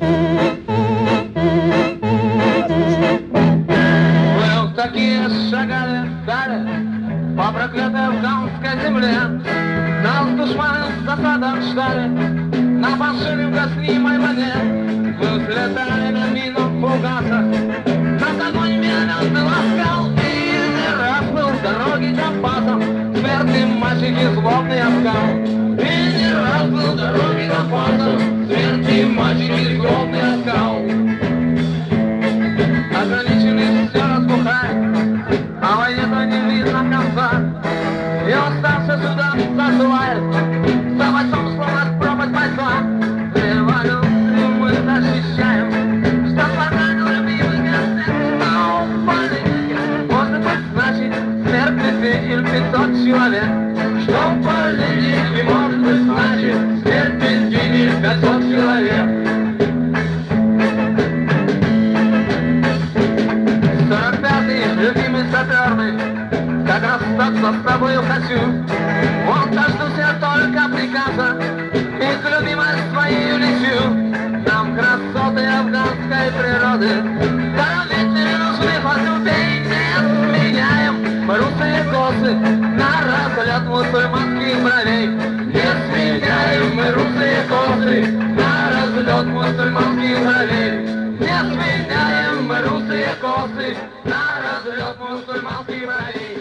Вы такие шагали, стали по проклятой афганской земле. Нас душманы в засадах ждали на фальшивой угаснимой войне. Мы взлетали на минах фугасах, над огонь медленно ласкал. И не раз был в дороге запасом смертный мальчик и злобный афган. И не раз был в дороге запасом смертный мальчик и злобный афган. Ограниченный все разбухает, а войне-то не видно конца. И уставший сюда зазывает за бойцом, словно пропасть бойца. Революцию мы защищаем, что поранил любимый гостей. Но политики может быть значит смерть 5 или 500 человек. Что политики может быть значит смерть 5 или 500 человек. 45-й, любимый саперный, как расстаться с тобою хочу. Он дождуся только приказа и к любимой своей лечу. Нам красоты афганской природы даровить не нужны фатюты. Не сменяем мы русые косы на разлет мусульманских бровей. Не сменяем мы русые косы на разлет мусульманских бровей. Не сменяем мы русые косы на разлет мусульманских бровей.